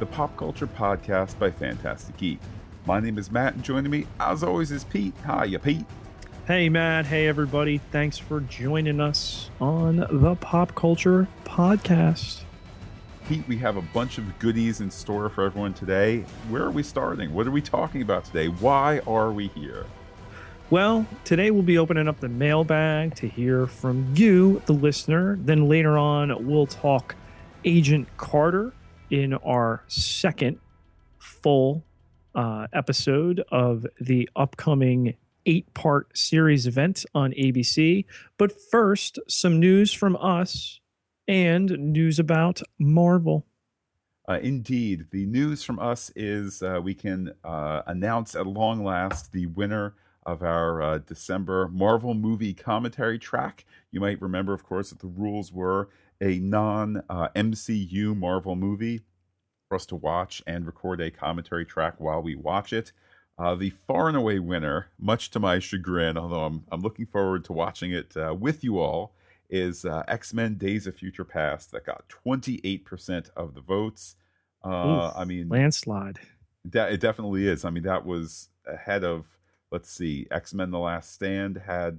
the Pop Culture Podcast by Fantastic Geek. My name is Matt, and joining me, as always, is Pete. Hiya, Pete. Hey, Matt. Hey, everybody. Thanks for joining us on the Pop Culture Podcast. Pete, we have a bunch of goodies in store for everyone today. Where are we starting? What are we talking about today? Why are we here? Well, today we'll be opening up the mailbag to hear from you, the listener. Then later on, we'll talk Agent Carter in our second full episode of the upcoming 8-part series event on ABC. But first, some news from us and news about Marvel. Indeed. The news from us is we can announce at long last the winner of our December Marvel movie commentary track. You might remember, of course, that the rules were a non-MCU Marvel movie for us to watch and record a commentary track while we watch it. The far and away winner, much to my chagrin, although I'm looking forward to watching it with you all, is X-Men Days of Future Past. That got 28% of the votes. I mean, landslide. It definitely is. I mean, that was ahead of, let's see, X-Men The Last Stand had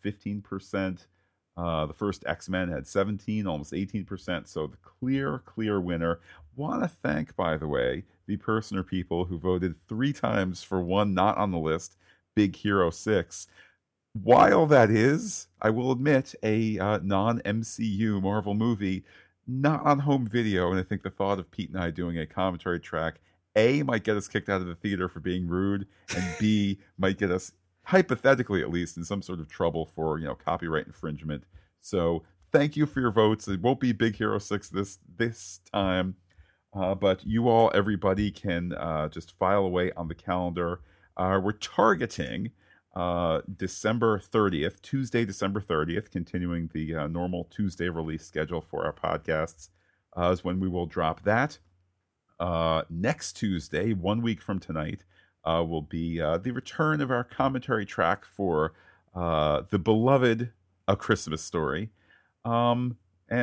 15%. The first X-Men had 17, almost 18%. So the clear winner. Want to thank, by the way, the person or people who voted 3 times for one not on the list, Big Hero 6. While that is, I will admit, a non-MCU Marvel movie, not on home video, and I think the thought of Pete and I doing a commentary track, A, might get us kicked out of the theater for being rude, and B, might get us, hypothetically at least, in some sort of trouble for, copyright infringement. So thank you for your votes. It won't be Big Hero 6 this time, but you all, everybody, can just file away on the calendar. We're targeting December 30th, Tuesday, December 30th, continuing the normal Tuesday release schedule for our podcasts, is when we will drop that. Next Tuesday, 1 week from tonight, will be the return of our commentary track for the beloved A Christmas Story. Well,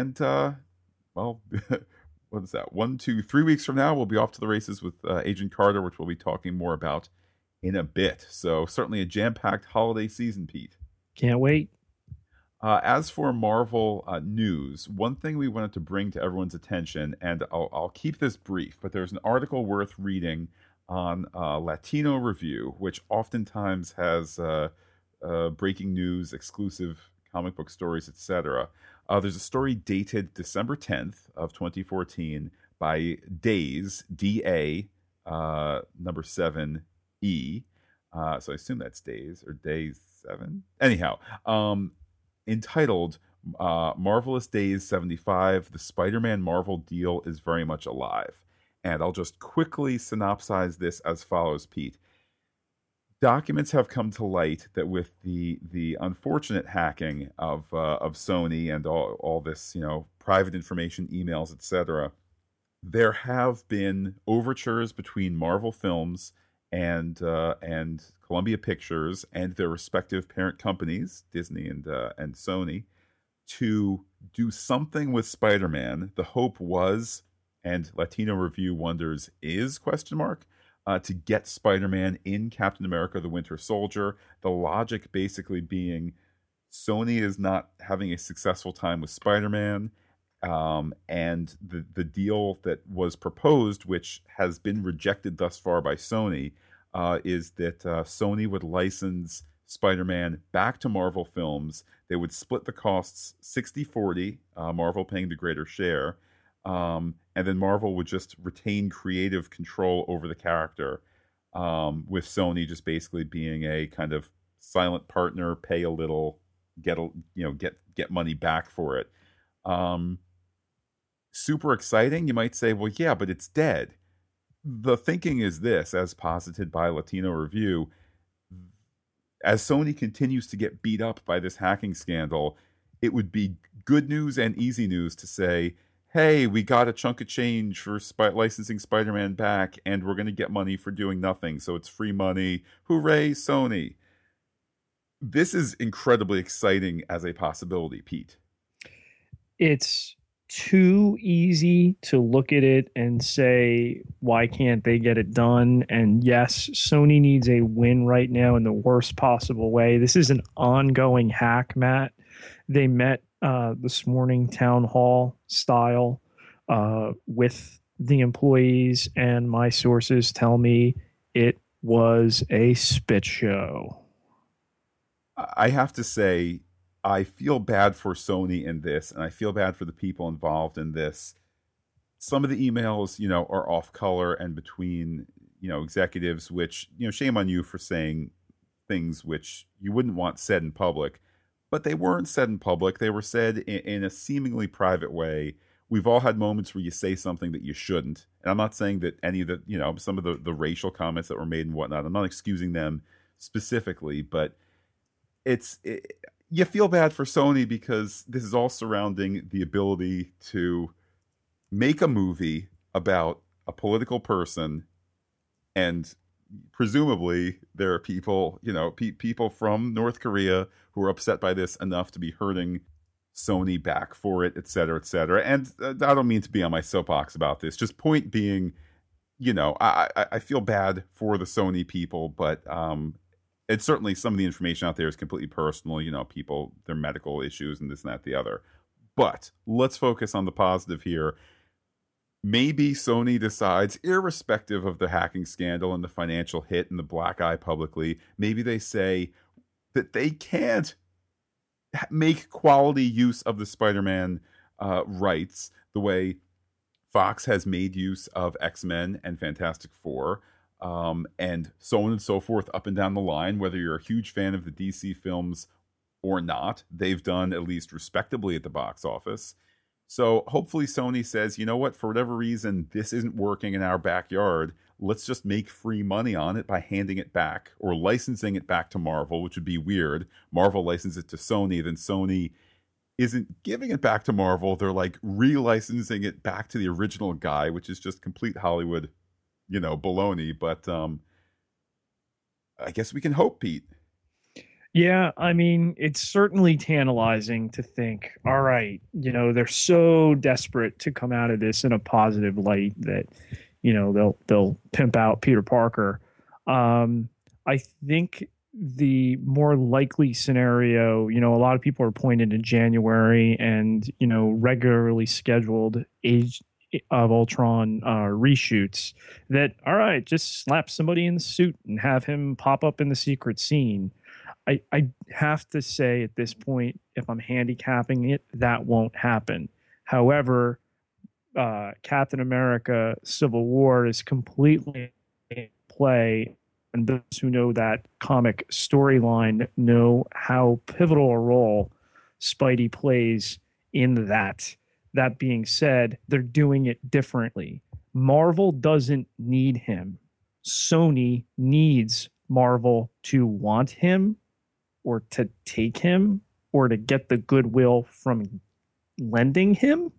what is that? 1, 2, 3 weeks from now, we'll be off to the races with Agent Carter, which we'll be talking more about in a bit. So certainly a jam-packed holiday season, Pete. Can't wait. As for Marvel news, one thing we wanted to bring to everyone's attention, and I'll keep this brief, but there's an article worth reading on Latino Review, which oftentimes has breaking news, exclusive comic book stories, etc. There's a story dated December 10th of 2014 by Days, D-A, number 7, E. So I assume that's Days or Days 7. Anyhow, entitled Marvelous Days 75, the Spider-Man Marvel deal is very much alive. And I'll just quickly synopsize this as follows, Pete. Documents have come to light that with the unfortunate hacking of Sony and all this, private information, emails, etc., there have been overtures between Marvel Films and Columbia Pictures and their respective parent companies, Disney and Sony, to do something with Spider-Man. The hope was, and Latino Review wonders is, to get Spider-Man in Captain America the Winter Soldier. The logic basically being Sony is not having a successful time with Spider-Man, and the deal that was proposed, which has been rejected thus far by Sony, is that Sony would license Spider-Man back to Marvel Films. They would split the costs 60-40, Marvel paying the greater share, and then Marvel would just retain creative control over the character, with Sony just basically being a kind of silent partner, pay a little, get money back for it. Super exciting. You might say, well, yeah, but it's dead. The thinking is this, as posited by Latino Review: as Sony continues to get beat up by this hacking scandal, it would be good news and easy news to say, hey, we got a chunk of change for licensing Spider-Man back, and we're going to get money for doing nothing, so it's free money. Hooray, Sony. This is incredibly exciting as a possibility, Pete. It's too easy to look at it and say, why can't they get it done? And yes, Sony needs a win right now in the worst possible way. This is an ongoing hack, Matt. They met this morning, town hall style, with the employees, and my sources tell me it was a spit show. I have to say, I feel bad for Sony in this, and I feel bad for the people involved in this. Some of the emails, are off color and between, executives, which, shame on you for saying things which you wouldn't want said in public, but they weren't said in public. They were said in a seemingly private way. We've all had moments where you say something that you shouldn't. And I'm not saying that any of the, some of the racial comments that were made and whatnot, I'm not excusing them specifically, but you feel bad for Sony because this is all surrounding the ability to make a movie about a political person, and presumably there are people, people from North Korea who are upset by this enough to be hurting Sony back for it, et cetera, et cetera. And I don't mean to be on my soapbox about this. Just point being, I feel bad for the Sony people, but it's certainly some of the information out there is completely personal, people, their medical issues and this and that, the other. But let's focus on the positive here. Maybe Sony decides, irrespective of the hacking scandal and the financial hit and the black eye publicly, maybe they say that they can't make quality use of the Spider-Man rights the way Fox has made use of X-Men and Fantastic Four, and so on and so forth up and down the line. Whether you're a huge fan of the DC films or not, they've done at least respectably at the box office. So hopefully Sony says, you know what, for whatever reason, this isn't working in our backyard. Let's just make free money on it by handing it back or licensing it back to Marvel, which would be weird. Marvel licenses it to Sony, then Sony isn't giving it back to Marvel. They're like relicensing it back to the original guy, which is just complete Hollywood, baloney. But I guess we can hope, Pete. Yeah, I mean, it's certainly tantalizing to think, all right, they're so desperate to come out of this in a positive light that, they'll pimp out Peter Parker. I think the more likely scenario, a lot of people are pointing to January and, regularly scheduled Age of Ultron reshoots that, all right, just slap somebody in the suit and have him pop up in the secret scene. I have to say at this point, if I'm handicapping it, that won't happen. However, Captain America Civil War is completely in play, and those who know that comic storyline know how pivotal a role Spidey plays in that. That being said, they're doing it differently. Marvel doesn't need him. Sony needs Marvel to want him, or to take him, or to get the goodwill from lending him.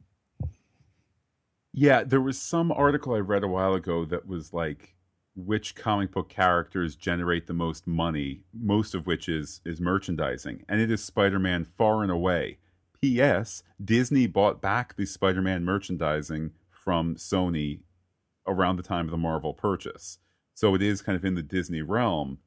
Yeah, there was some article I read a while ago that was like, which comic book characters generate the most money, most of which is merchandising, and it is Spider-Man far and away. P.S. Disney bought back the Spider-Man merchandising from Sony around the time of the Marvel purchase. So it is kind of in the Disney realm.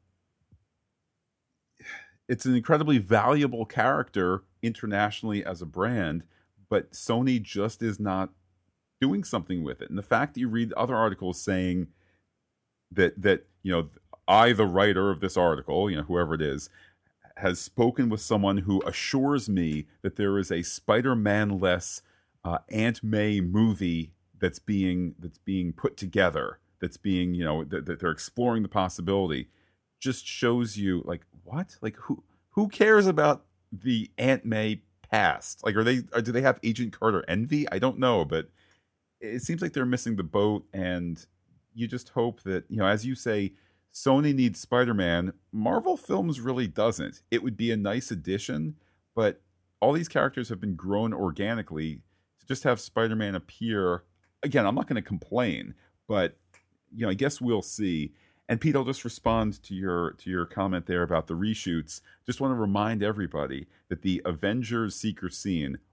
It's an incredibly valuable character internationally as a brand, but Sony just is not doing something with it. And the fact that you read other articles saying that I, the writer of this article, whoever it is, has spoken with someone who assures me that there is a Spider-Man-less Aunt May movie that's being put together, that's being, that they're exploring the possibility, just shows you, like, what? Like, who cares about the Aunt May past? Like, do they have Agent Carter envy? I don't know, but it seems like they're missing the boat, and you just hope that, as you say, Sony needs Spider-Man. Marvel Films really doesn't. It would be a nice addition, but all these characters have been grown organically. To just have Spider-Man appear, again, I'm not going to complain, but I guess we'll see. And Pete, I'll just respond to your comment there about the reshoots. Just want to remind everybody that the Avengers secret scene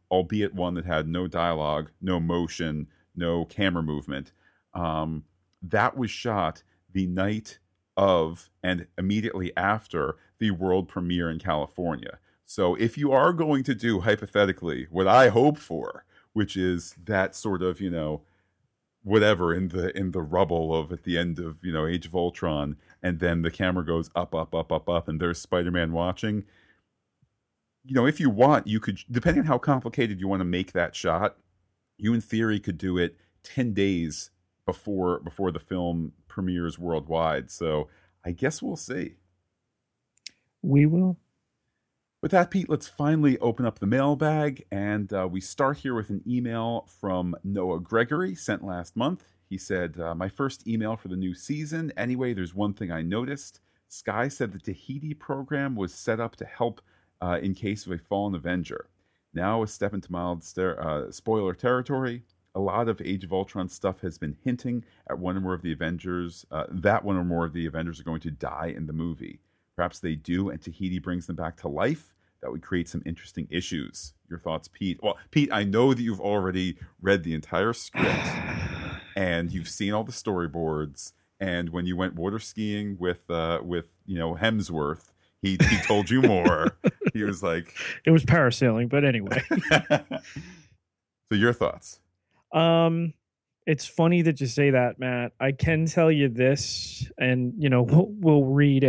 albeit one that had no dialogue, no motion, no camera movement. That was shot the night of and immediately after the world premiere in California. So if you are going to do, hypothetically, what I hope for, which is that sort of, whatever in the rubble of at the end of, Age of Ultron, and then the camera goes up, up, up, up, up, and there's Spider-Man watching. If you want, you could, depending on how complicated you want to make that shot, you in theory could do it 10 days before the film premieres worldwide. So I guess we'll see. We will. With that, Pete, let's finally open up the mailbag, and we start here with an email from Noah Gregory, sent last month. He said, my first email for the new season. Anyway, there's one thing I noticed. Sky said the Tahiti program was set up to help in case of a fallen Avenger. Now, a step into mild spoiler territory. A lot of Age of Ultron stuff has been hinting at one or more of the Avengers, that one or more of the Avengers are going to die in the movie. Perhaps they do, and Tahiti brings them back to life. That would create some interesting issues. Your thoughts, Pete? Well, Pete, I know that you've already read the entire script, and you've seen all the storyboards. And when you went water skiing with Hemsworth, he told you more. He was like, it was parasailing, but anyway. So your thoughts? It's funny that you say that, Matt. I can tell you this, and we'll read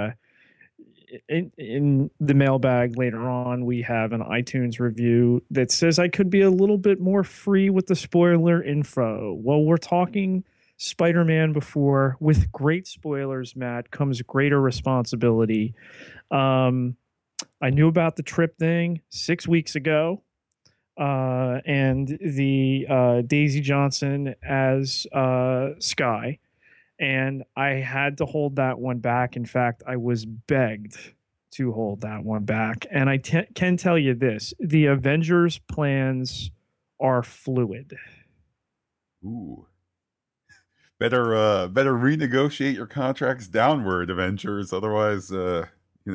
in the mailbag later on. We have an iTunes review that says I could be a little bit more free with the spoiler info. Well, we're talking Spider-Man before. With great spoilers, Matt, comes greater responsibility. I knew about the trip thing 6 weeks ago. And the Daisy Johnson as Sky, and I had to hold that one back. In fact, I was begged to hold that one back. And I can tell you this: the Avengers plans are fluid. Ooh, better renegotiate your contracts downward, Avengers. Otherwise, the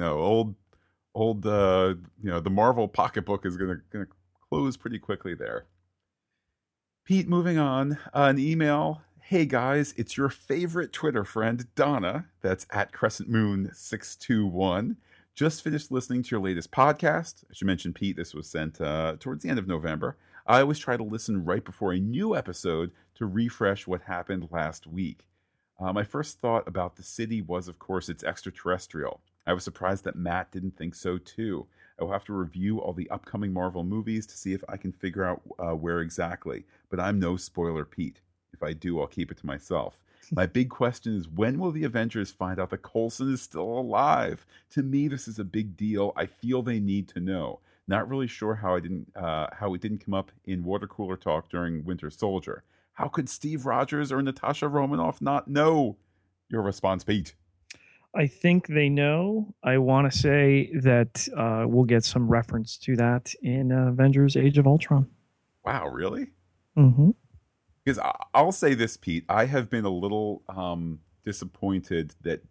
Marvel pocketbook is gonna close pretty quickly there. Pete, moving on, an email. Hey guys, it's your favorite Twitter friend, Donna. That's at CrescentMoon621. Just finished listening to your latest podcast. As you mentioned, Pete, this was sent towards the end of November. I always try to listen right before a new episode to refresh what happened last week. My first thought about the city was, of course, it's extraterrestrial. I was surprised that Matt didn't think so too. I will have to review all the upcoming Marvel movies to see if I can figure out where exactly. But I'm no spoiler Pete. If I do, I'll keep it to myself. My big question is, when will the Avengers find out that Coulson is still alive? To me, this is a big deal. I feel they need to know. Not really sure how it didn't come up in water cooler talk during Winter Soldier. How could Steve Rogers or Natasha Romanoff not know? Your response, Pete. I think they know. I want to say that we'll get some reference to that in Avengers Age of Ultron. Wow, really? Mm-hmm. Because I'll say this, Pete. I have been a little disappointed that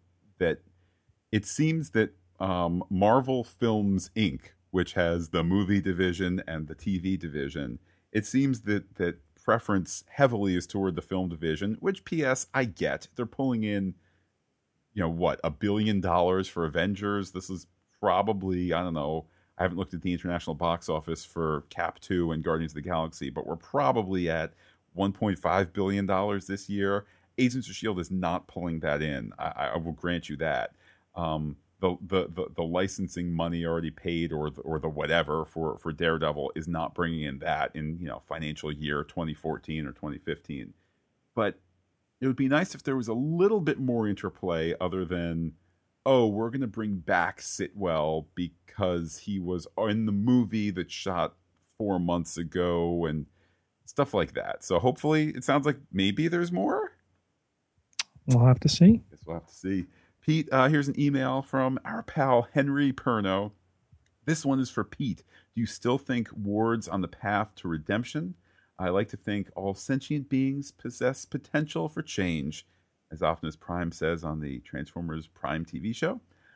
it seems that Marvel Films Inc., which has the movie division and the TV division, it seems that preference heavily is toward the film division, which, P.S., I get. They're pulling in, $1 billion for Avengers. This is probably, I don't know, I haven't looked at the international box office for Cap 2 and Guardians of the Galaxy, but we're probably at $1.5 billion this year. Agents of S.H.I.E.L.D. is not pulling that in. I will grant you that. The licensing money already paid or the whatever for Daredevil is not bringing in that in financial year 2014 or 2015. But it would be nice if there was a little bit more interplay other than, oh, we're going to bring back Sitwell because he was in the movie that shot 4 months ago and stuff like that. So hopefully it sounds like maybe there's more. We'll have to see. Guess we'll have to see. Pete, here's an email from our pal Henry Perno. This one is for Pete. Do you still think Ward's on the path to redemption? I like to think all sentient beings possess potential for change, as often as Prime says on the Transformers Prime TV show.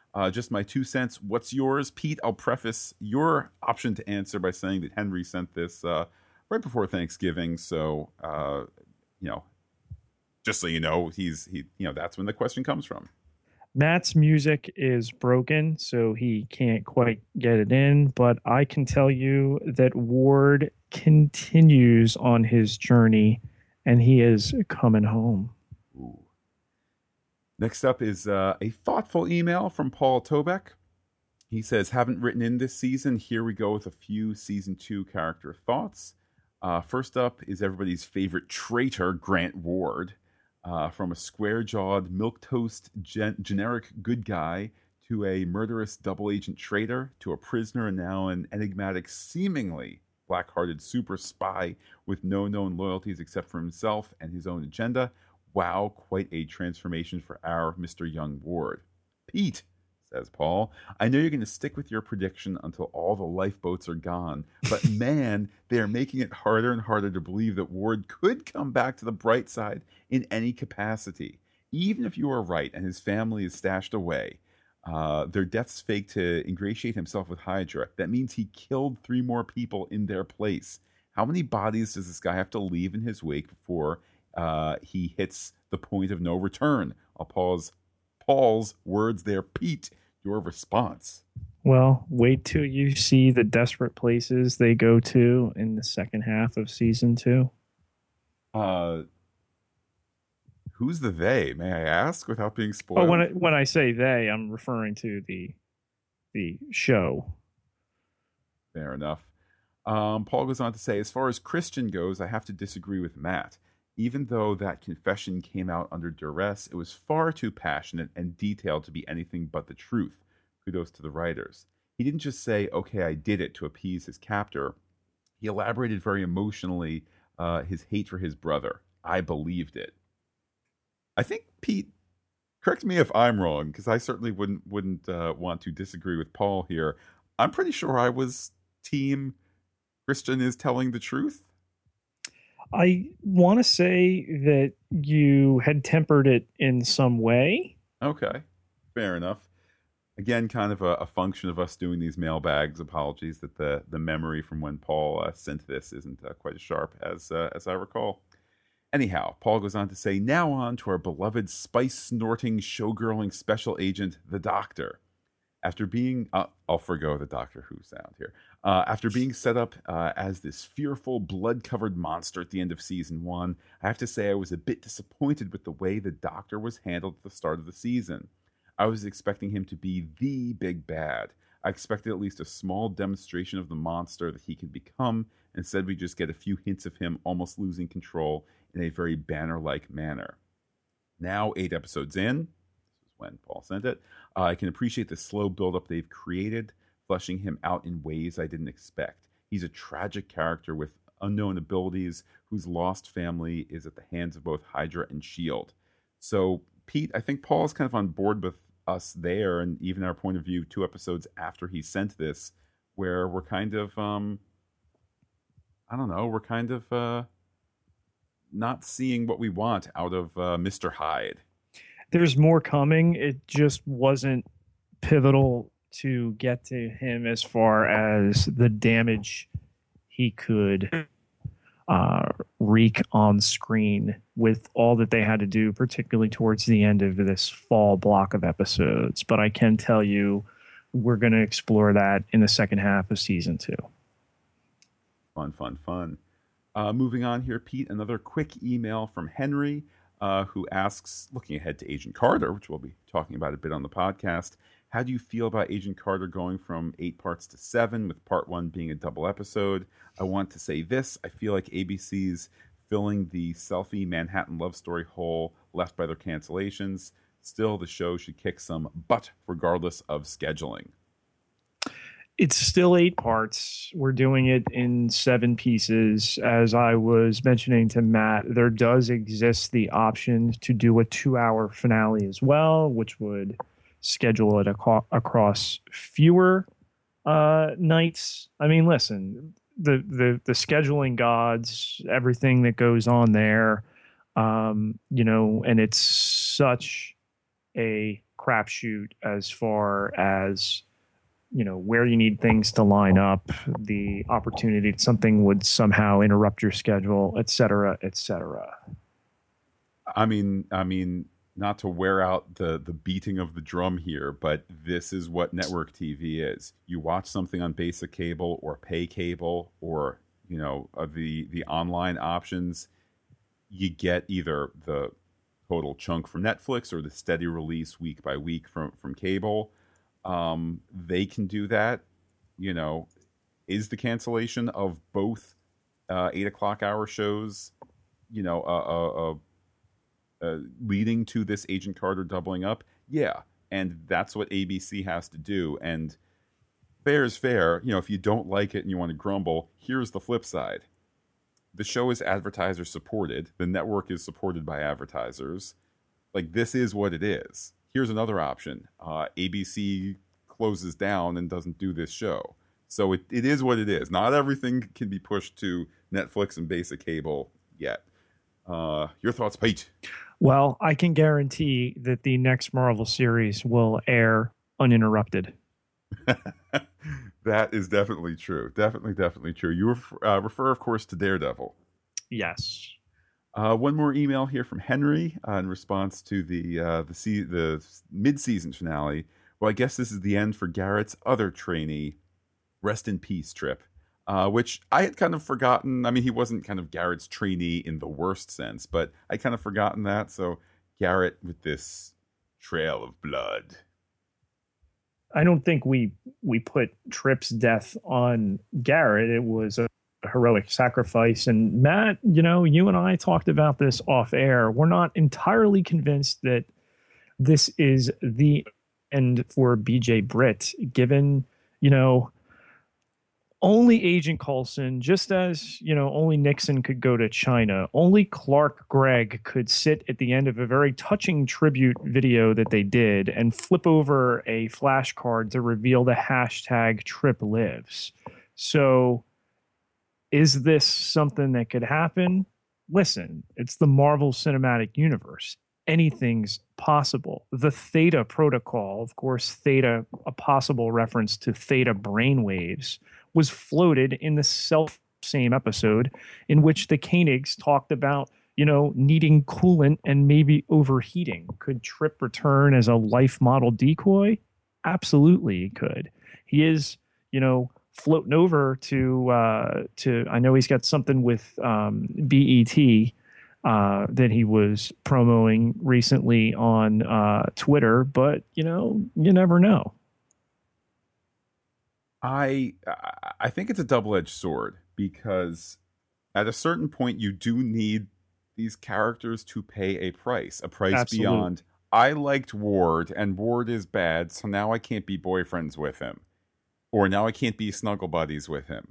Just my 2 cents. What's yours, Pete? I'll preface your option to answer by saying that Henry sent this right before Thanksgiving, so you know, just so you know, that's when the question comes from. Matt's music is broken, so he can't quite get it in, but I can tell you that Ward continues on his journey and he is coming home. Ooh. Next up is a thoughtful email from Paul Tobeck. He says, haven't written in this season. Here we go with a few season 2 character thoughts. First up is everybody's favorite traitor, Grant Ward. From a square-jawed, milquetoast generic good guy to a murderous double-agent traitor to a prisoner and now an enigmatic, seemingly black-hearted super spy with no known loyalties except for himself and his own agenda. Wow, quite a transformation for our Mr. Young Ward. Pete, says Paul, I know you're going to stick with your prediction until all the lifeboats are gone, but man, they are making it harder and harder to believe that Ward could come back to the bright side in any capacity. Even if you are right and his family is stashed away, their deaths fake to ingratiate himself with Hydra. That means he killed 3 more people in their place. How many bodies does this guy have to leave in his wake before he hits the point of no return? I'll pause Paul's words there. Pete, your response. Well, wait till you see the desperate places they go to in the second half of season 2. Who's the they, may I ask, without being spoiled? Oh, when I say they, I'm referring to the show. Fair enough. Paul goes on to say, as far as Christian goes, I have to disagree with Matt. Even though that confession came out under duress, it was far too passionate and detailed to be anything but the truth. Kudos to the writers. He didn't just say, okay, I did it to appease his captor. He elaborated very emotionally his hate for his brother. I believed it. I think, Pete, correct me if I'm wrong, because I certainly wouldn't want to disagree with Paul here. I'm pretty sure I was team Christian is telling the truth. I want to say that you had tempered it in some way. Okay, fair enough. Again, kind of a function of us doing these mailbags. Apologies that the memory from when Paul sent this isn't quite as sharp as I recall. Anyhow, Paul goes on to say, now on to our beloved spice-snorting, showgirling special agent, the Doctor. After being, I'll forgo the Doctor Who sound here. After being set up as this fearful, blood-covered monster at the end of season 1, I have to say I was a bit disappointed with the way the Doctor was handled at the start of the season. I was expecting him to be the big bad. I expected at least a small demonstration of the monster that he could become. Instead, we just get a few hints of him almost losing control in a very Banner-like manner. Now, 8 episodes in, this is when Paul sent it, I can appreciate the slow build-up they've created, fleshing him out in ways I didn't expect. He's a tragic character with unknown abilities whose lost family is at the hands of both Hydra and S.H.I.E.L.D. So, Pete, I think Paul is kind of on board with us there, and even our point of view 2 episodes after he sent this, where we're kind of, we're kind of not seeing what we want out of Mr. Hyde. There's more coming. It just wasn't pivotal to get to him as far as the damage he could wreak on screen with all that they had to do, particularly towards the end of this fall block of episodes. But I can tell you we're going to explore that in the second half of season 2. Fun. Moving on here, Pete, another quick email from Henry, who asks, looking ahead to Agent Carter, which we'll be talking about a bit on the podcast, how do you feel about Agent Carter going from 8 parts to 7, with part 1 being a double episode? I want to say this. I feel like ABC's filling the selfie Manhattan love story hole left by their cancellations. Still, the show should kick some butt regardless of scheduling. It's still 8 parts. We're doing it in 7 pieces. As I was mentioning to Matt, there does exist the option to do a 2-hour finale as well, which would schedule it across fewer nights. I mean, listen, the scheduling gods, everything that goes on there, and it's such a crapshoot as far as, where you need things to line up, the opportunity that something would somehow interrupt your schedule, et cetera, et cetera. I mean, not to wear out the beating of the drum here, but this is what network TV is. You watch something on basic cable or pay cable or, the online options, you get either the total chunk from Netflix or the steady release week by week from cable. They can do that. Is the cancellation of both 8 o'clock hour shows, leading to this Agent Carter doubling up? Yeah, and that's what ABC has to do. And fair is fair. If you don't like it and you want to grumble, here's the flip side. The show is advertiser supported. The network is supported by advertisers. Like, this is what it is. Here's another option. ABC closes down and doesn't do this show. So it is what it is. Not everything can be pushed to Netflix and basic cable yet. Your thoughts, Pete? Well, I can guarantee that the next Marvel series will air uninterrupted. That is definitely true. Definitely true. You refer, of course, to Daredevil. Yes. One more email here from Henry in response to the mid-season finale. Well, I guess this is the end for Garrett's other trainee. Rest in peace, Trip. Which I had kind of forgotten. I mean, he wasn't kind of Garrett's trainee in the worst sense, but I kind of forgotten that. So Garrett with this trail of blood. I don't think we put Trip's death on Garrett. It was a heroic sacrifice. And Matt, you and I talked about this off air. We're not entirely convinced that this is the end for BJ Britt, given, only Agent Coulson, just as, only Nixon could go to China, only Clark Gregg could sit at the end of a very touching tribute video that they did and flip over a flashcard to reveal the hashtag Trip Lives. So is this something that could happen? Listen, it's the Marvel Cinematic Universe. Anything's possible. The Theta Protocol, of course, Theta, a possible reference to Theta brainwaves, was floated in the same episode in which the Koenigs talked about, needing coolant and maybe overheating. Could Trip return as a life model decoy? Absolutely, he could. He is, floating over to I know he's got something with BET that he was promoting recently on Twitter, but you never know. I think it's a double-edged sword, because at a certain point you do need these characters to pay a price Absolutely. Beyond, I liked Ward and Ward is bad, so now I can't be boyfriends with him, or now I can't be snuggle buddies with him.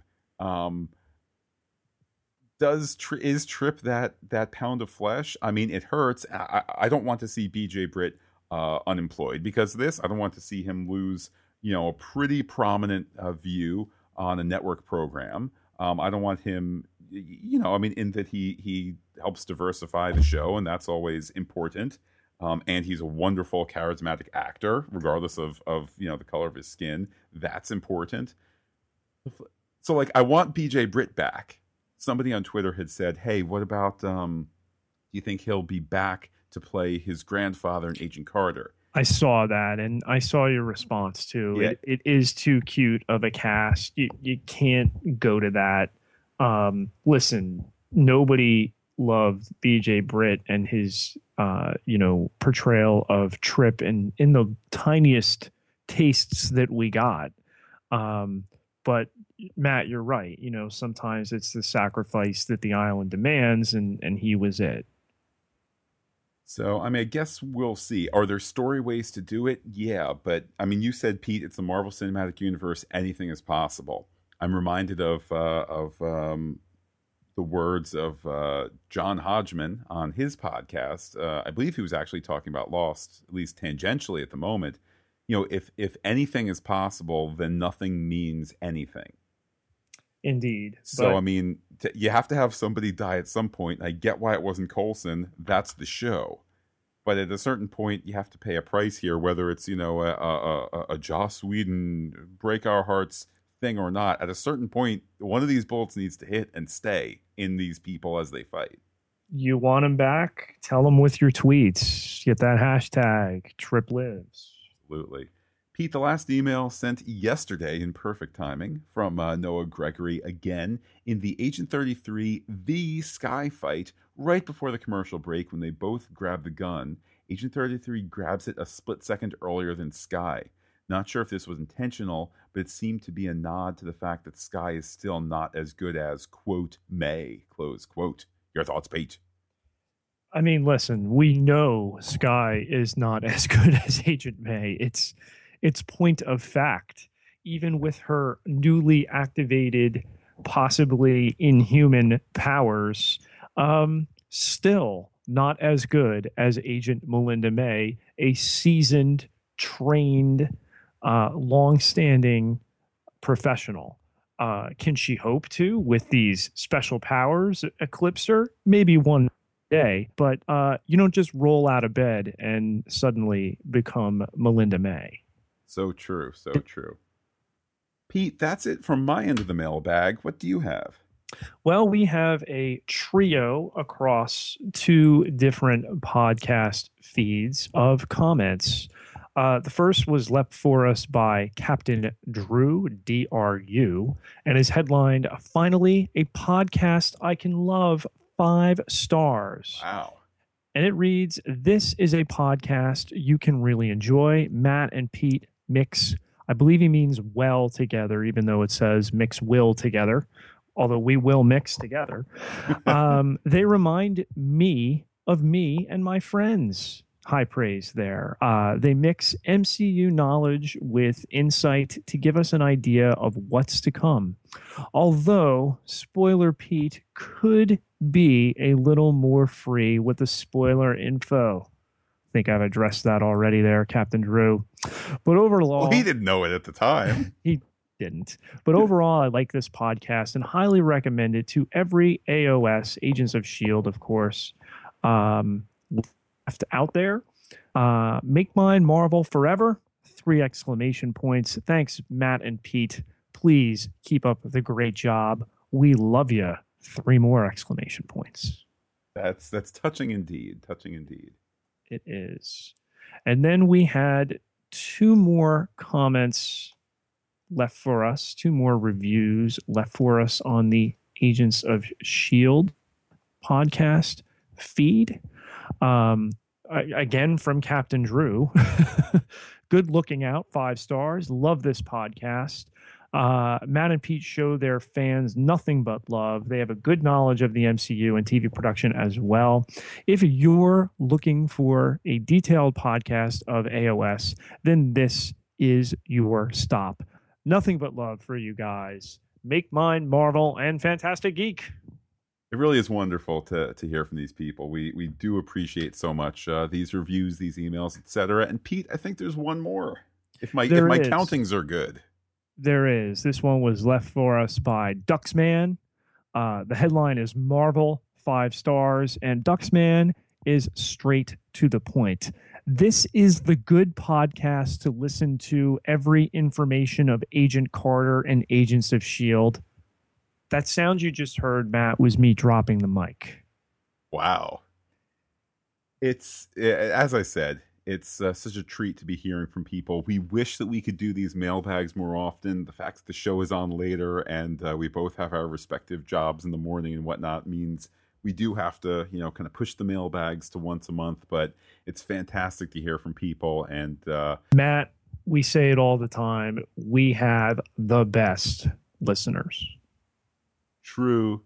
Is Trip that pound of flesh? I mean, it hurts. I don't want to see BJ Britt unemployed because of this. I don't want to see him lose a pretty prominent view on a network program. I don't want him, in that he helps diversify the show, and that's always important. And he's a wonderful, charismatic actor, regardless of the color of his skin. That's important. So, I want BJ Britt back. Somebody on Twitter had said, hey, what about, do you think he'll be back to play his grandfather in Agent Carter? I saw that, and I saw your response too. Yeah. It is too cute of a cast. You can't go to that. Listen, nobody loved BJ Britt and his portrayal of Trip in the tiniest tastes that we got. But Matt, you're right. Sometimes it's the sacrifice that the island demands, and he was it. So, I guess we'll see. Are there story ways to do it? Yeah, but, you said, Pete, it's the Marvel Cinematic Universe. Anything is possible. I'm reminded of the words of John Hodgman on his podcast. I believe he was actually talking about Lost, at least tangentially at the moment. If anything is possible, then nothing means anything. Indeed. So, you have to have somebody die at some point. I get why it wasn't Coulson. That's the show. But at a certain point, you have to pay a price here, whether it's, a Joss Whedon break our hearts thing or not. At a certain point, one of these bullets needs to hit and stay in these people as they fight. You want them back? Tell them with your tweets. Get that hashtag, TripLives. Absolutely. Pete, the last email sent yesterday in perfect timing from Noah Gregory again in the Agent 33 The Sky fight right before the commercial break when they both grab the gun. Agent 33 grabs it a split second earlier than Sky. Not sure if this was intentional, but it seemed to be a nod to the fact that Sky is still not as good as, quote, May, close quote. Your thoughts, Pete? I mean, listen, we know Sky is not as good as Agent May. It's point of fact. Even with her newly activated, possibly inhuman powers, still not as good as Agent Melinda May, a seasoned, trained, long-standing professional. Can she hope to, with these special powers, eclipse her? Maybe one day, but you don't just roll out of bed and suddenly become Melinda May. So true, so true. Pete, that's it from my end of the mailbag. What do you have? Well, we have a trio across two different podcast feeds of comments. The first was left for us by Captain Drew, DRU, and is headlined, "Finally, a podcast I can love, 5 stars." Wow. And it reads, "This is a podcast you can really enjoy. Matt and Pete mix," I believe he means well together, even though it says mix will together, although we will mix together. They remind me of me and my friends. High praise there. They mix MCU knowledge with insight to give us an idea of what's to come. Although, spoiler Pete could be a little more free with the spoiler info. I think I've addressed that already there, Captain Drew. But overall... Well, he didn't know it at the time. He didn't. But overall, I like this podcast and highly recommend it to every AOS, Agents of S.H.I.E.L.D., of course, left out there. Make mine Marvel forever. 3 exclamation points. Thanks, Matt and Pete. Please keep up the great job. We love you. 3 more exclamation points. That's touching indeed. Touching indeed. It is. And then we had 2 more comments left for us, 2 more reviews left for us on the Agents of S.H.I.E.L.D. podcast feed. Again, from Captain Drew. Good looking out, 5 stars. Love this podcast. Matt and Pete show their fans nothing but love. They have a good knowledge of the MCU and TV production as well. If you're looking for a detailed podcast of AOS, then this is your stop. Nothing but love for you guys. Make mine Marvel and Fantastic Geek. It really is wonderful to hear from these people. We do appreciate so much these reviews, these emails, etc. And Pete, I think there's one more. If my countings are good. There is. This one was left for us by Duxman. The headline is Marvel, 5 stars, and Duxman is straight to the point. This is the good podcast to listen to every information of Agent Carter and Agents of S.H.I.E.L.D. That sound you just heard, Matt, was me dropping the mic. Wow. It's, as I said, it's such a treat to be hearing from people. We wish that we could do these mailbags more often. The fact that the show is on later and we both have our respective jobs in the morning and whatnot means we do have to, kind of push the mailbags to once a month. But it's fantastic to hear from people. And Matt, we say it all the time. We have the best listeners. True.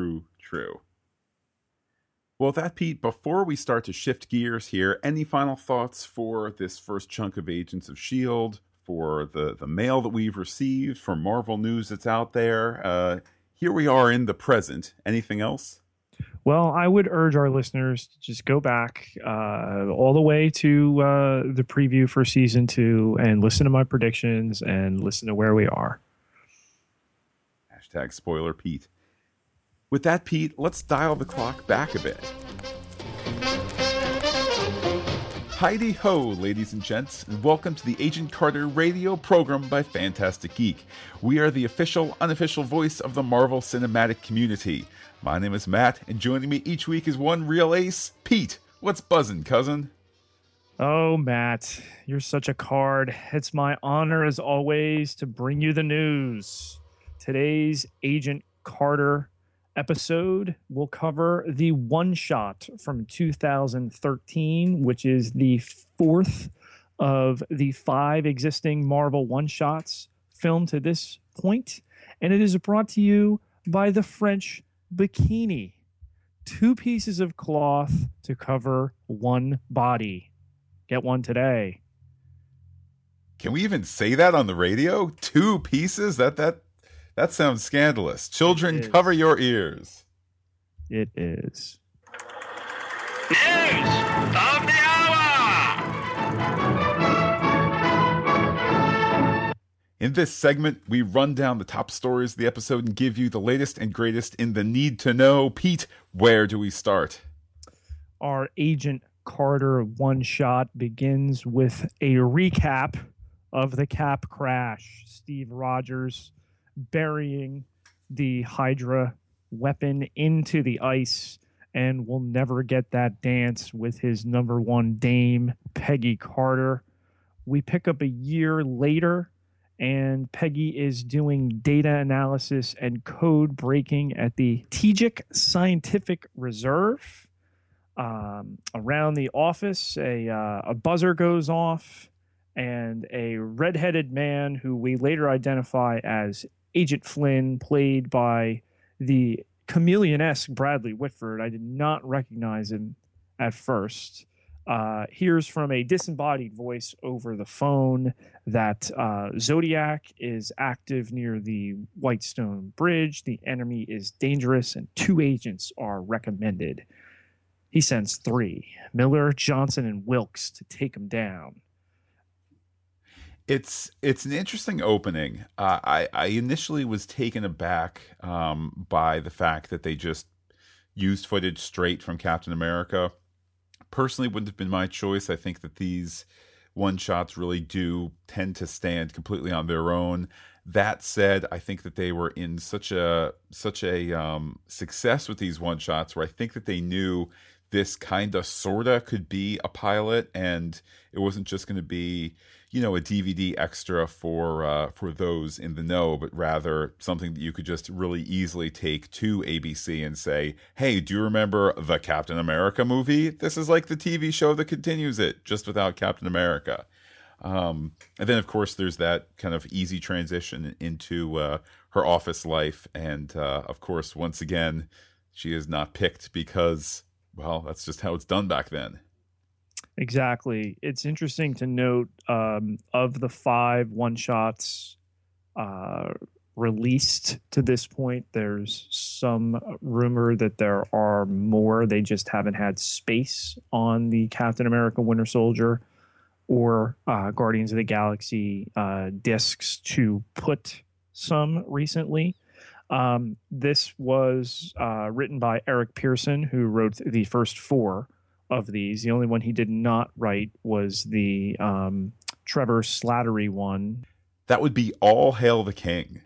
Well, that, Pete, before we start to shift gears here, any final thoughts for this first chunk of Agents of S.H.I.E.L.D., for the mail that we've received, for Marvel news that's out there? Here we are in the present. Anything else? Well, I would urge our listeners to just go back all the way to the preview for Season 2 and listen to my predictions and listen to where we are. Hashtag spoiler Pete. With that, Pete, let's dial the clock back a bit. Heidi ho, ladies and gents, and welcome to the Agent Carter radio program by Phantastic Geek. We are the official, unofficial voice of the Marvel Cinematic community. My name is Matt, and joining me each week is one real ace, Pete. What's buzzing, cousin? Oh, Matt, you're such a card. It's my honor, as always, to bring you the news. Today's Agent Carter episode will cover the one-shot from 2013, which is the fourth of the 5 existing Marvel one-shots filmed to this point, and it is brought to you by the French Bikini. 2 pieces of cloth to cover one body. Get one today. Can we even say that on the radio? 2 pieces? That sounds scandalous. Children, cover your ears. It is. News of the hour! In this segment, we run down the top stories of the episode and give you the latest and greatest in the need to know. Pete, where do we start? Our Agent Carter one-shot begins with a recap of the Cap crash. Steve Rogers burying the Hydra weapon into the ice, and we'll never get that dance with his number one dame, Peggy Carter. We pick up a year later, and Peggy is doing data analysis and code breaking at the Tejic Scientific Reserve. Around the office, a buzzer goes off, and a redheaded man who we later identify as Agent Flynn, played by the chameleon-esque Bradley Whitford. I did not recognize him at first. Hears from a disembodied voice over the phone that Zodiac is active near the Whitestone Bridge. The enemy is dangerous, and 2 agents are recommended. He sends 3, Miller, Johnson, and Wilkes, to take him down. It's an interesting opening. I initially was taken aback by the fact that they just used footage straight from Captain America. Personally, wouldn't have been my choice. I think that these one-shots really do tend to stand completely on their own. That said, I think that they were in such a success with these one-shots where I think that they knew this kind of sorta could be a pilot, and it wasn't just going to be, a DVD extra for those in the know, but rather something that you could just really easily take to ABC and say, hey, do you remember the Captain America movie? This is like the TV show that continues it, just without Captain America. And then, of course, there's that kind of easy transition into her office life. And, of course, once again, she is not picked because, well, that's just how it's done back then. Exactly. It's interesting to note of the 5 one-shots released to this point, there's some rumor that there are more. They just haven't had space on the Captain America Winter Soldier or Guardians of the Galaxy discs to put some recently. This was written by Eric Pearson, who wrote the first 4 of these. The only one he did not write was the Trevor Slattery one. That would be All Hail the King.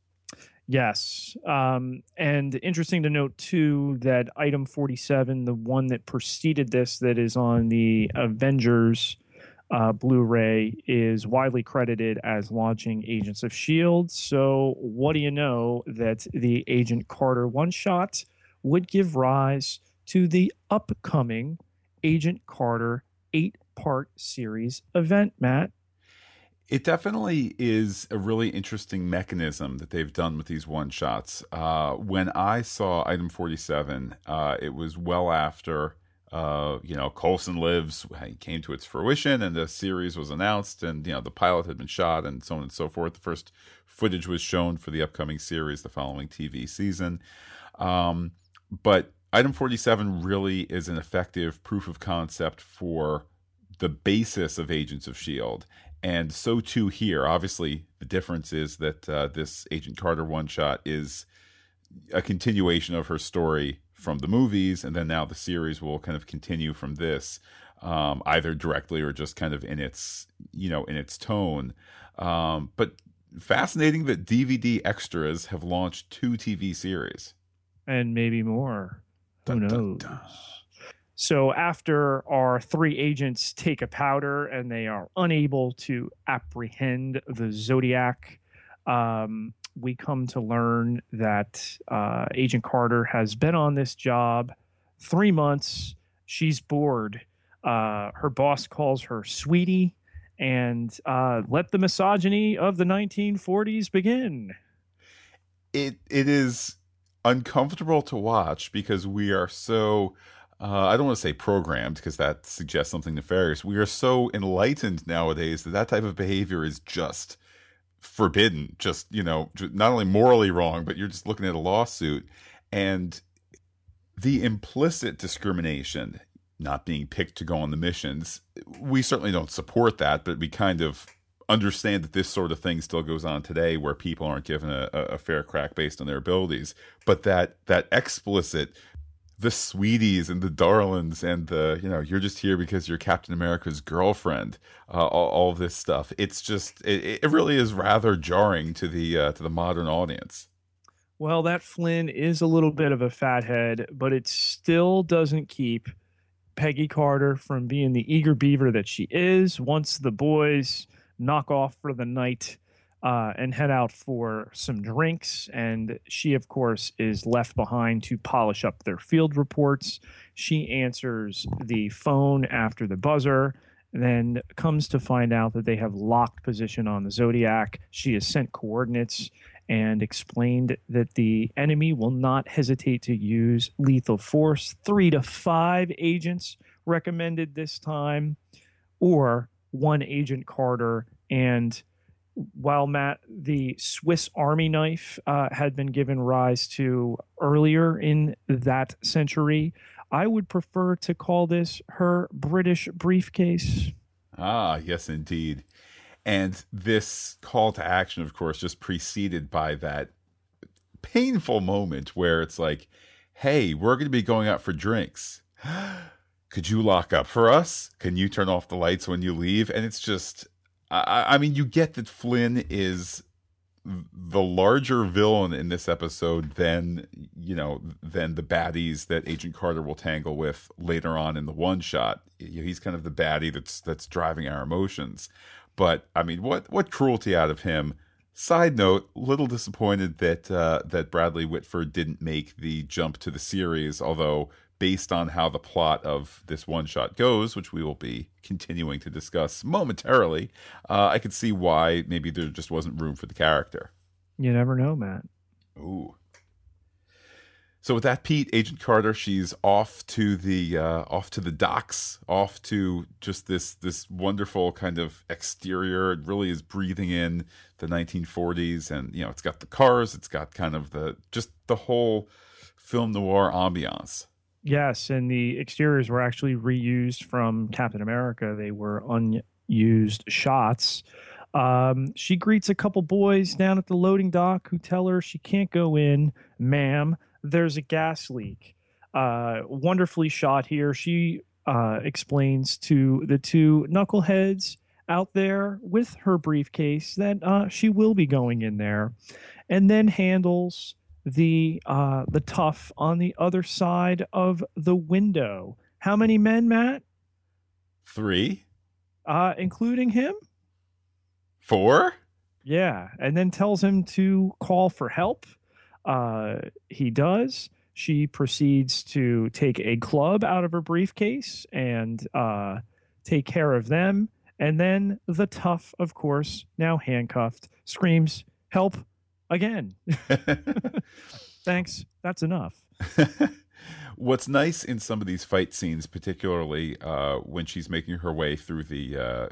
Yes. And interesting to note, too, that item 47, the one that preceded this, that is on the Avengers Blu-ray, is widely credited as launching Agents of S.H.I.E.L.D. So what do you know that the Agent Carter one-shot would give rise to the upcoming Agent Carter 8-part series event, Matt? It definitely is a really interesting mechanism that they've done with these one-shots. When I saw item 47, it was well after, Coulson Lives came to its fruition and the series was announced and, the pilot had been shot and so on and so forth. The first footage was shown for the upcoming series, the following TV season. But item 47 really is an effective proof of concept for the basis of Agents of S.H.I.E.L.D. And so too here. Obviously, the difference is that this Agent Carter one-shot is a continuation of her story from the movies, and then now the series will kind of continue from this. either directly or just kind of in its, in its tone. But fascinating that DVD extras have launched 2 TV series. And maybe more. Who Dun, knows? dun, dun. So after our 3 agents take a powder and they are unable to apprehend the Zodiac, we come to learn that Agent Carter has been on this job 3 months. She's bored. Her boss calls her sweetie, and let the misogyny of the 1940s begin. It is uncomfortable to watch because we are so I don't want to say programmed because that suggests something nefarious. We are so enlightened nowadays that type of behavior is just forbidden, just, not only morally wrong, but you're just looking at a lawsuit. And the implicit discrimination, not being picked to go on the missions, we certainly don't support that, but we kind of understand that this sort of thing still goes on today where people aren't given a fair crack based on their abilities. But that explicit, the sweeties and the darlings and the, you're just here because you're Captain America's girlfriend, all of this stuff. It's just, it really is rather jarring to the modern audience. Well, that Flynn is a little bit of a fathead, but it still doesn't keep Peggy Carter from being the eager beaver that she is. Once the boys knock off for the night and head out for some drinks, and she, of course, is left behind to polish up their field reports. She answers the phone after the buzzer, then comes to find out that they have locked position on the Zodiac. She has sent coordinates and explained that the enemy will not hesitate to use lethal force. 3 to 5 agents recommended this time, or 1 Agent Carter. And while, Matt, the Swiss Army knife had been given rise to earlier in that century, I would prefer to call this her British briefcase. Ah, yes, indeed. And this call to action, of course, just preceded by that painful moment where it's like, hey, we're going to be going out for drinks. Could you lock up for us? Can you turn off the lights when you leave? And it's just, I mean, you get that Flynn is the larger villain in this episode than the baddies that Agent Carter will tangle with later on in the one shot. He's kind of the baddie that's driving our emotions. But I mean, what cruelty out of him. Side note, little disappointed that Bradley Whitford didn't make the jump to the series, although based on how the plot of this one shot goes, which we will be continuing to discuss momentarily, I could see why maybe there just wasn't room for the character. You never know, Matt. Ooh. So with that, Pete, Agent Carter, she's off to the docks, off to just this wonderful kind of exterior. It really is breathing in the 1940s, and it's got the cars, it's got kind of the whole film noir ambiance. Yes, and the exteriors were actually reused from Captain America. They were unused shots. She greets a couple boys down at the loading dock who tell her she can't go in, ma'am. There's a gas leak. Wonderfully shot here. She explains to the 2 knuckleheads out there with her briefcase that she will be going in there, and then handles the tough on the other side of the window. How many men, Matt? 3. Including him? 4? Yeah, and then tells him to call for help. He does. She proceeds to take a club out of her briefcase and take care of them. And then the tough, of course, now handcuffed, screams, "Help!" again. Thanks. That's enough. What's nice in some of these fight scenes, particularly when she's making her way through the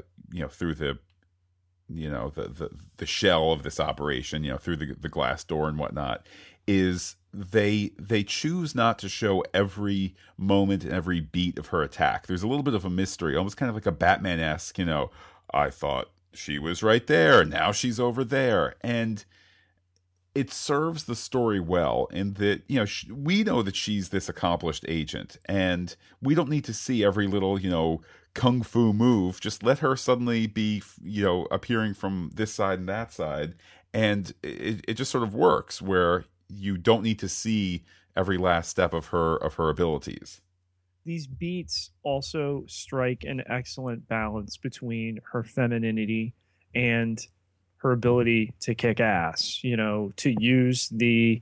the shell of this operation, through the glass door and whatnot, is they choose not to show every moment and every beat of her attack. There's a little bit of a mystery, almost kind of like a Batman-esque, I thought she was right there, now she's over there. And it serves the story well in that, we know that she's this accomplished agent, and we don't need to see every little, kung fu move. Just let her suddenly be, appearing from this side and that side, and it just sort of works where you don't need to see every last step of her abilities. These beats also strike an excellent balance between her femininity and her ability to kick ass, to use the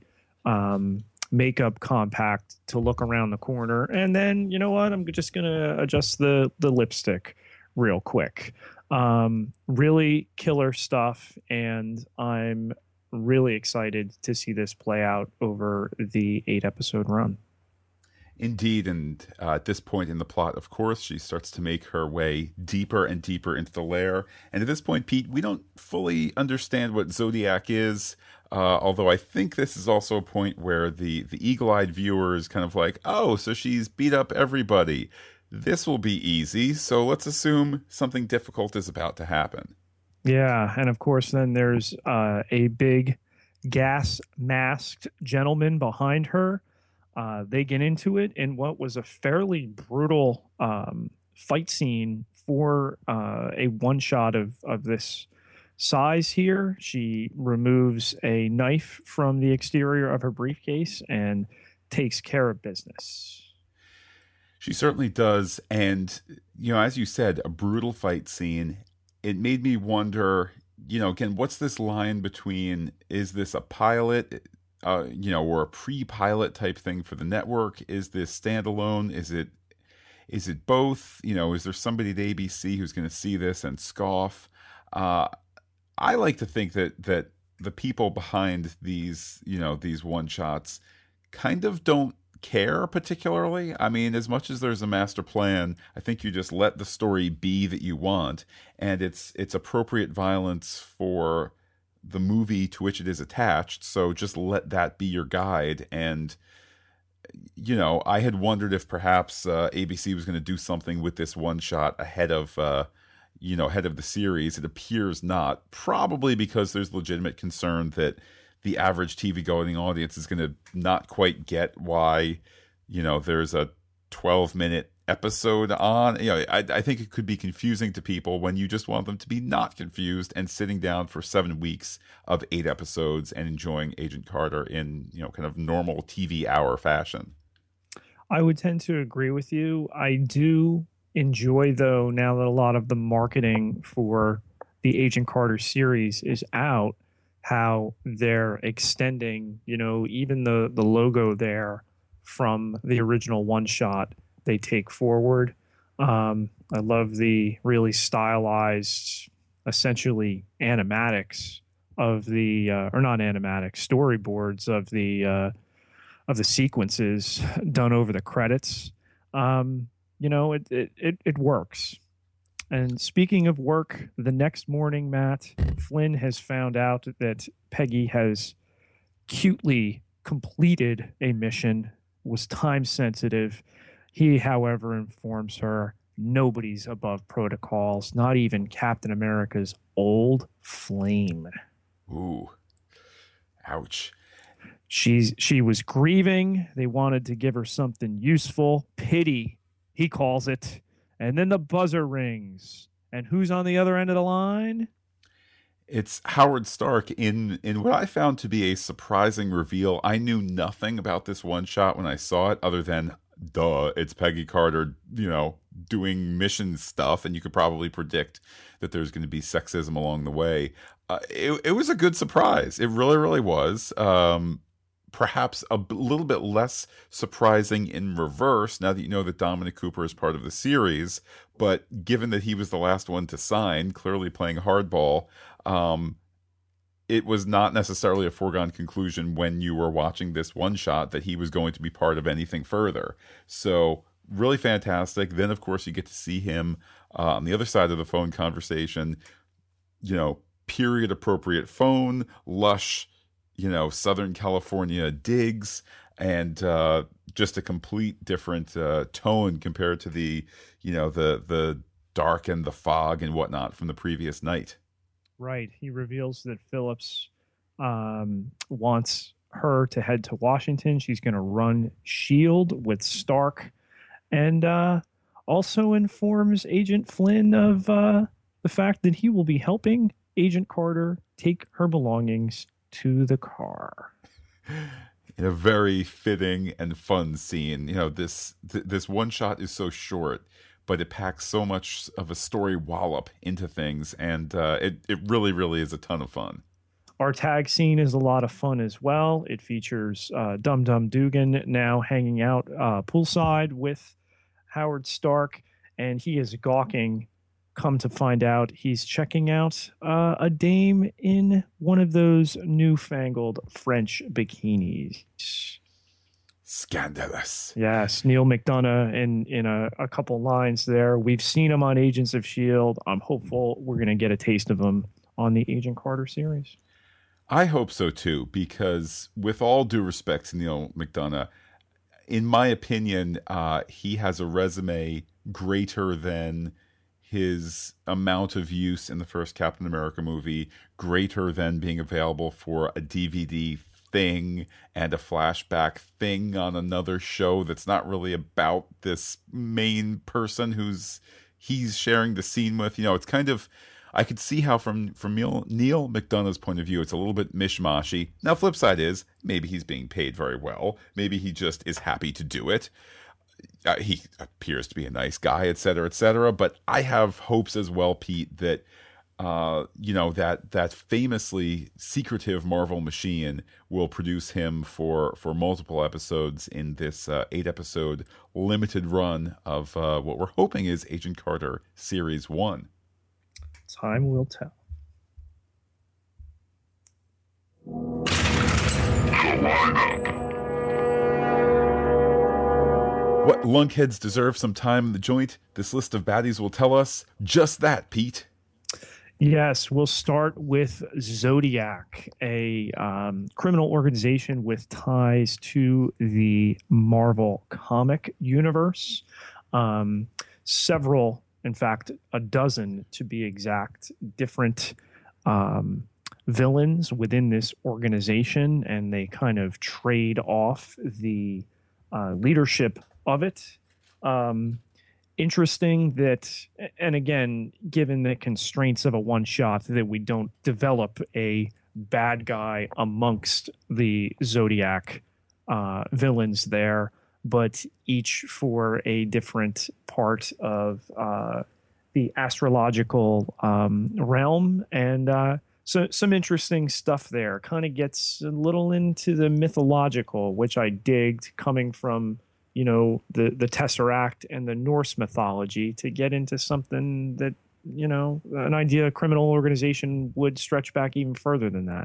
makeup compact to look around the corner. And then, you know what? I'm just going to adjust the lipstick real quick. Really killer stuff. And I'm really excited to see this play out over the 8-episode run. Indeed, and at this point in the plot, of course, she starts to make her way deeper and deeper into the lair. And at this point, Pete, we don't fully understand what Zodiac is, although I think this is also a point where the eagle-eyed viewer is kind of like, oh, so she's beat up everybody. This will be easy, so let's assume something difficult is about to happen. Yeah, and of course, then there's a big gas-masked gentleman behind her. They get into it in what was a fairly brutal fight scene for a one-shot of this size here. She removes a knife from the exterior of her briefcase and takes care of business. She certainly does. And, as you said, a brutal fight scene. It made me wonder, again, what's this line between, is this a pilot, or a pre-pilot type thing for the network? Is this standalone? Is it both? Is there somebody at ABC who's going to see this and scoff? I like to think that the people behind these one-shots kind of don't care particularly. I mean, as much as there's a master plan, I think you just let the story be that you want, and it's appropriate violence for the movie to which it is attached. So just let that be your guide. And I had wondered if perhaps ABC was going to do something with this one shot ahead of the series. It appears not, probably because there's legitimate concern that the average TV going audience is going to not quite get why, there's a 12-minute episode on. I think it could be confusing to people when you just want them to be not confused and sitting down for 7 weeks of 8 episodes and enjoying Agent Carter in, kind of normal TV hour fashion. I would tend to agree with you. I do enjoy, though, now that a lot of the marketing for the Agent Carter series is out, how they're extending, even the logo there from the original one shot they take forward. I love the really stylized, essentially animatics of the, or not animatics, storyboards of the sequences done over the credits. It works. And speaking of work, the next morning, Matt, Flynn has found out that Peggy has cutely completed a mission, was time sensitive. He, however, informs her nobody's above protocols, not even Captain America's old flame. Ooh. Ouch. She was grieving. They wanted to give her something useful. Pity, he calls it. And then the buzzer rings. And who's on the other end of the line? It's Howard Stark in what I found to be a surprising reveal. I knew nothing about this one shot when I saw it, other than, duh, it's Peggy Carter, doing mission stuff. And you could probably predict that there's going to be sexism along the way. It was a good surprise. It really, really was. Perhaps a little bit less surprising in reverse, now that you know that Dominic Cooper is part of the series. But given that he was the last one to sign, clearly playing hardball, it was not necessarily a foregone conclusion when you were watching this one shot that he was going to be part of anything further. So really fantastic. Then, of course, you get to see him on the other side of the phone conversation, period appropriate phone, lush, Southern California digs, and just a complete different tone compared to the dark and the fog and whatnot from the previous night. Right. He reveals that Phillips wants her to head to Washington. She's going to run SHIELD with Stark. And also informs Agent Flynn of the fact that he will be helping Agent Carter take her belongings to the car. In a very fitting and fun scene. This one shot is so short, but it packs so much of a story wallop into things, and it really, really is a ton of fun. Our tag scene is a lot of fun as well. It features Dum Dum Dugan now hanging out poolside with Howard Stark, and he is gawking. Come to find out, he's checking out a dame in one of those newfangled French bikinis. Scandalous. Yes, Neil McDonough in a couple lines there. We've seen him on Agents of S.H.I.E.L.D. I'm hopeful we're going to get a taste of him on the Agent Carter series. I hope so too, because with all due respect to Neil McDonough, in my opinion, he has a resume greater than his amount of use in the first Captain America movie, greater than being available for a DVD thing and a flashback thing on another show that's not really about this main person he's sharing the scene with. It's kind of, I could see how from Neil McDonough's point of view, it's a little bit mishmashy. Now, flip side is, maybe he's being paid very well. Maybe he just is happy to do it. He appears to be a nice guy, et cetera, but I have hopes as well, Pete, that that famously secretive Marvel machine will produce him for multiple episodes in this 8-episode limited run of what we're hoping is Agent Carter Series 1. Time will tell. The lineup. What lunkheads deserve some time in the joint? This list of baddies will tell us just that, Pete. Yes, we'll start with Zodiac, a criminal organization with ties to the Marvel comic universe. Several, in fact, a dozen to be exact, different villains within this organization, and they kind of trade off the leadership of it. Interesting that, and again, given the constraints of a one shot, that we don't develop a bad guy amongst the Zodiac villains there, but each for a different part of the astrological realm. And so some interesting stuff there. Kind of gets a little into the mythological, which I digged, coming from the Tesseract and the Norse mythology, to get into something that, an idea a criminal organization would stretch back even further than that.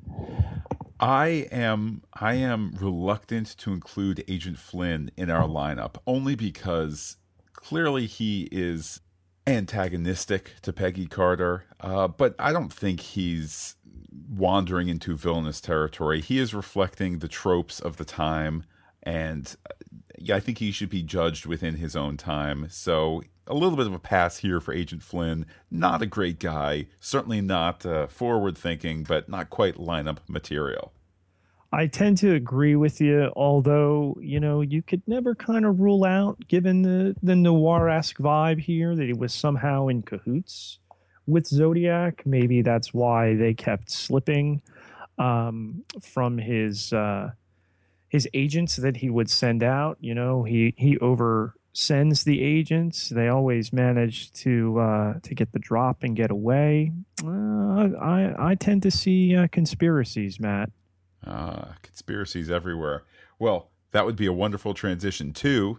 I am reluctant to include Agent Flynn in our lineup, only because clearly he is antagonistic to Peggy Carter, but I don't think he's wandering into villainous territory. He is reflecting the tropes of the time, and I think he should be judged within his own time. So a little bit of a pass here for Agent Flynn. Not a great guy, certainly not forward-thinking, but not quite lineup material. I tend to agree with you, although, you could never kind of rule out, given the noir-esque vibe here, that he was somehow in cahoots with Zodiac. Maybe that's why they kept slipping from his agents that he would send out. He oversends the agents. They always manage to get the drop and get away. I tend to see conspiracies, Matt. Conspiracies everywhere. Well, that would be a wonderful transition to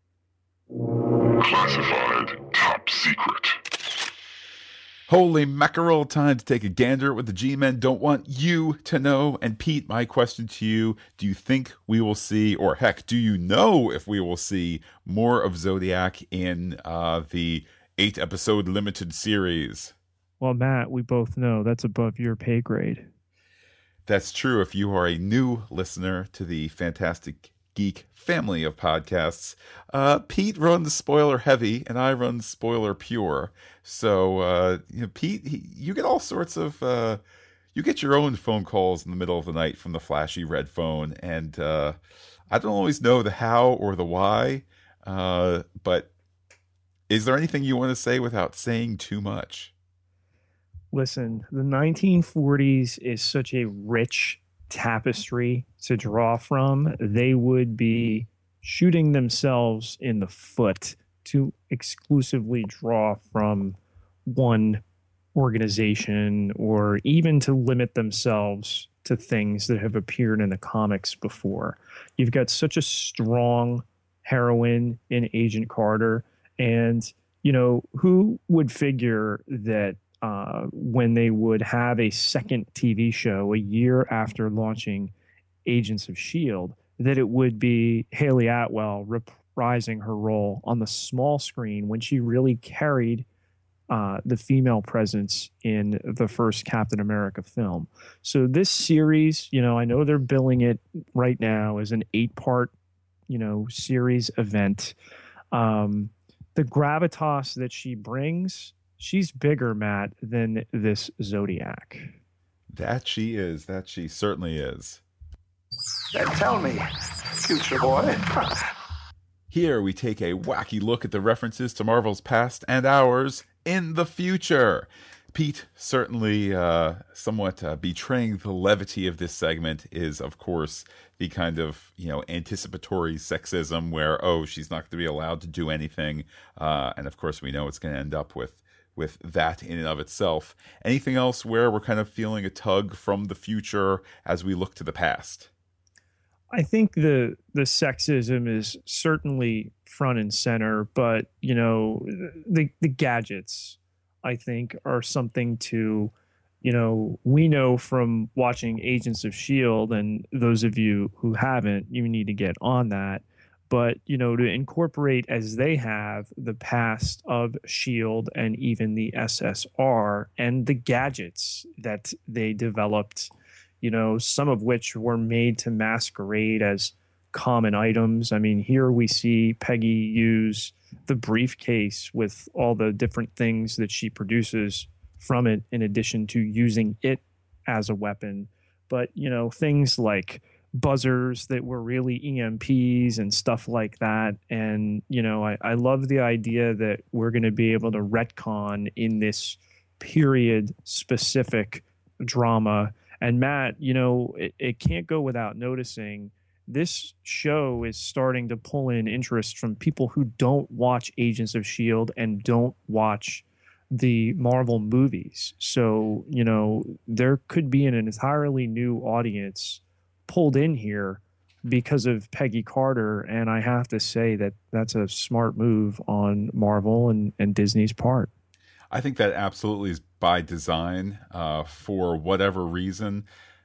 Classified Top Secret. Holy mackerel, time to take a gander at what the G-Men don't want you to know. And Pete, my question to you, do you think we will see, or heck, do you know if we will see more of Zodiac in the 8-episode limited series? Well, Matt, we both know that's above your pay grade. That's true if you are a new listener to the Fantastic Geek family of podcasts. Pete runs spoiler heavy and I run spoiler pure. So, Pete, you get all sorts of, you get your own phone calls in the middle of the night from the flashy red phone. And I don't always know the how or the why, but Is there anything you want to say without saying too much? Listen, the 1940s is such a rich tapestry to draw from. They would be shooting themselves in the foot to exclusively draw from one organization, or even to limit themselves to things that have appeared in the comics before. You've got such a strong heroine in Agent Carter, and who would figure that when they would have a second TV show a year after launching Agents of S.H.I.E.L.D., that it would be Haley Atwell reprising her role on the small screen when she really carried the female presence in the first Captain America film. So this series, I know they're billing it right now as an 8-part, series event. The gravitas that she brings, she's bigger, Matt, than this Zodiac. That she is. That she certainly is. Then tell me, future boy. Here we take a wacky look at the references to Marvel's past and ours in the future. Pete, certainly somewhat betraying the levity of this segment is, of course, the kind of, anticipatory sexism where, she's not going to be allowed to do anything. And, of course, we know it's going to end up with that in and of itself. Anything else where we're kind of feeling a tug from the future as we look to the past? I think the sexism is certainly front and center, but the gadgets, I think, are something to, we know from watching Agents of S.H.I.E.L.D., and those of you who haven't, you need to get on that. But, to incorporate, as they have, the past of S.H.I.E.L.D. and even the SSR and the gadgets that they developed, some of which were made to masquerade as common items. I mean, here we see Peggy use the briefcase with all the different things that she produces from it, in addition to using it as a weapon. But, things like buzzers that were really EMPs and stuff like that. And, I love the idea that we're going to be able to retcon in this period specific drama. And Matt, it can't go without noticing this show is starting to pull in interest from people who don't watch Agents of S.H.I.E.L.D. and don't watch the Marvel movies. So, there could be an entirely new audience pulled in here because of Peggy Carter. And I have to say that that's a smart move on Marvel and Disney's part. I think that absolutely is by design. For whatever reason,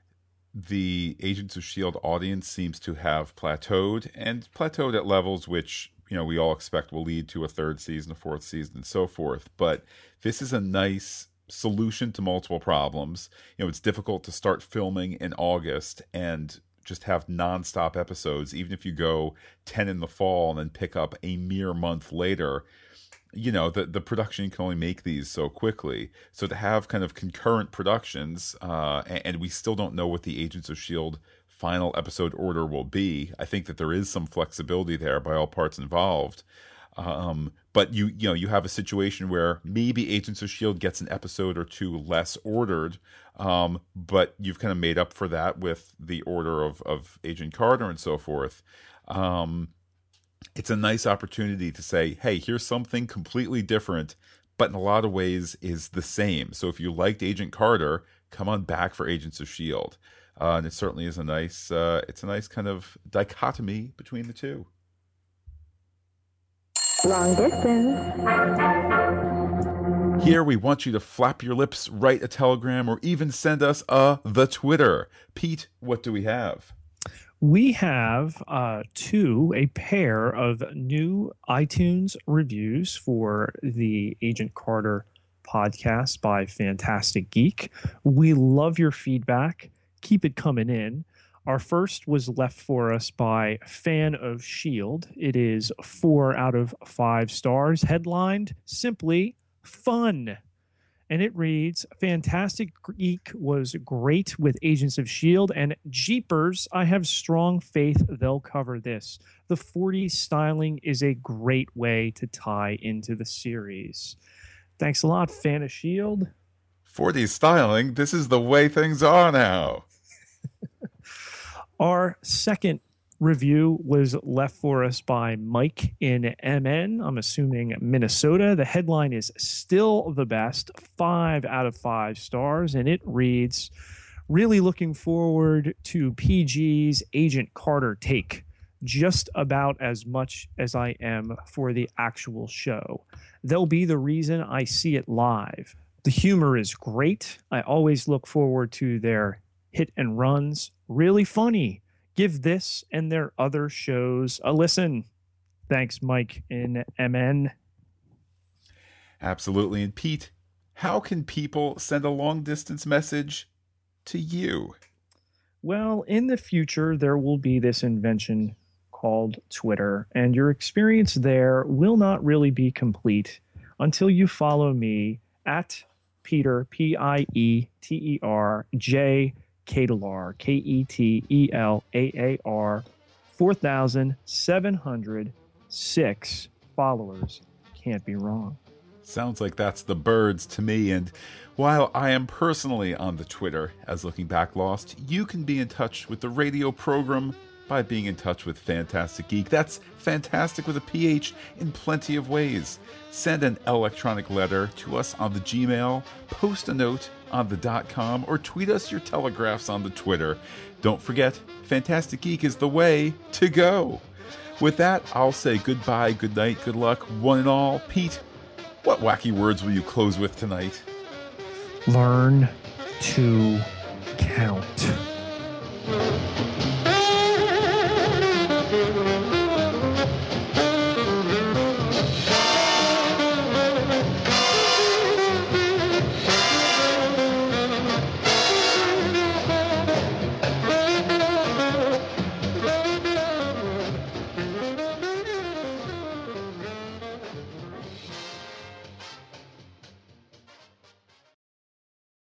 the Agents of S.H.I.E.L.D. audience seems to have plateaued at levels which, we all expect will lead to a third season, a fourth season, and so forth. But this is a nice solution to multiple problems. It's difficult to start filming in August and just have nonstop episodes, even if you go 10 in the fall and then pick up a mere month later. The production can only make these so quickly. So to have kind of concurrent productions, and we still don't know what the Agents of S.H.I.E.L.D. final episode order will be. I think that there is some flexibility there by all parts involved. But you have a situation where maybe Agents of S.H.I.E.L.D. gets an episode or two less ordered, but you've kind of made up for that with the order of Agent Carter and so forth. It's a nice opportunity to say, hey, here's something completely different, but in a lot of ways is the same. So if you liked Agent Carter, come on back for Agents of S.H.I.E.L.D. And it certainly is a nice kind of dichotomy between the two. Long distance. Here we want you to flap your lips, write a telegram, or even send us the Twitter. Pete, what do we have? We have a pair of new iTunes reviews for the Agent Carter podcast by Fantastic Geek. We love your feedback. Keep it coming in. Our first was left for us by Fan of S.H.I.E.L.D. It is 4 out of 5 stars, headlined simply fun. And it reads, Fantastic Geek was great with Agents of S.H.I.E.L.D. and Jeepers, I have strong faith they'll cover this. The 40s styling is a great way to tie into the series. Thanks a lot, fan of S.H.I.E.L.D. 40s styling, this is the way things are now. Our second review was left for us by Mike in MN, I'm assuming Minnesota. The headline is Still the Best, 5 out of 5 stars, and it reads, really looking forward to PG's Agent Carter take, just about as much as I am for the actual show. They'll be the reason I see it live. The humor is great. I always look forward to their hit and runs. Really funny. Give this and their other shows a listen. Thanks, Mike in MN. Absolutely. And Pete, how can people send a long-distance message to you? Well, in the future, there will be this invention called Twitter, and your experience there will not really be complete until you follow me at Peter, P-I-E-T-E-R, J. Ketelar, K-E-T-E-L-A-A-R, 4,706 followers. Can't be wrong. Sounds like that's the birds to me. And while I am personally on the Twitter as Looking Back Lost, you can be in touch with the radio program by being in touch with Fantastic Geek. That's fantastic with a PH in plenty of ways. Send an electronic letter to us on the Gmail, post a note on the .com, or tweet us your telegraphs on the Twitter. Don't forget, Fantastic Geek is the way to go. With that, I'll say goodbye, good night, good luck, one and all. Pete, what wacky words will you close with tonight? Learn to count.